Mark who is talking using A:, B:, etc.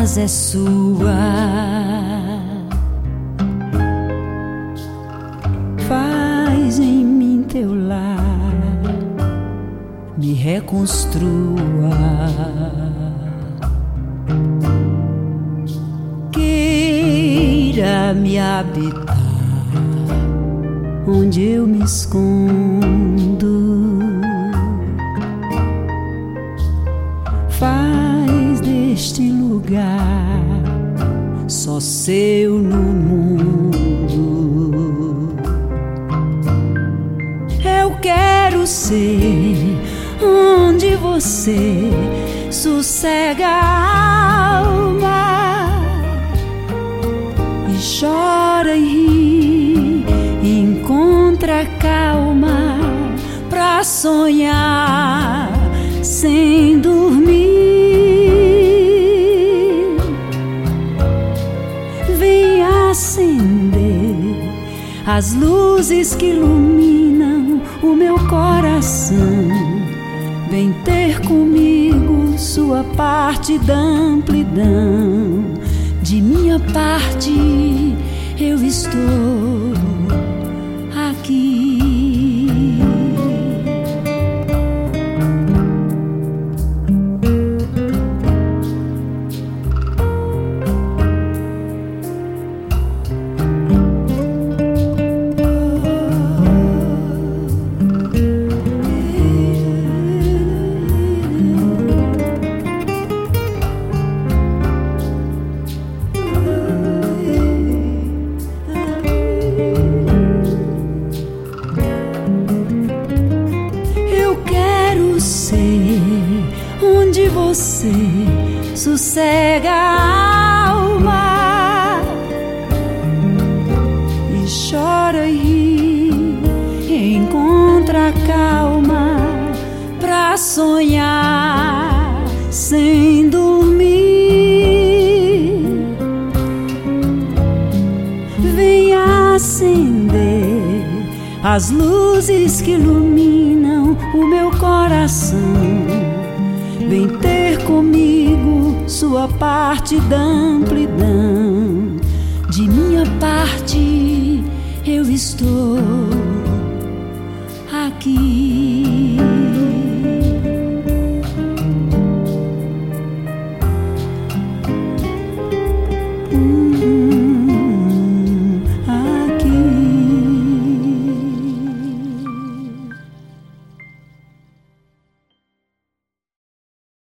A: casa é sua. Faz em mim teu lar, me reconstrua. Queira me habitar onde eu me escondo. Faz deste lugar só seu no mundo. Eu quero ser onde você sossega a alma e chora e ri, e encontra calma pra sonhar sem dormir. Vem acender as luzes que iluminam o meu coração. Vem ter comigo sua parte da amplidão. De minha parte eu estou aqui. Onde você sossega a alma e chora e ri, e encontra calma pra sonhar sem dormir. Vem acender as luzes que iluminam o meu coração. Vem ter comigo sua parte da amplidão. De minha parte eu estou aqui.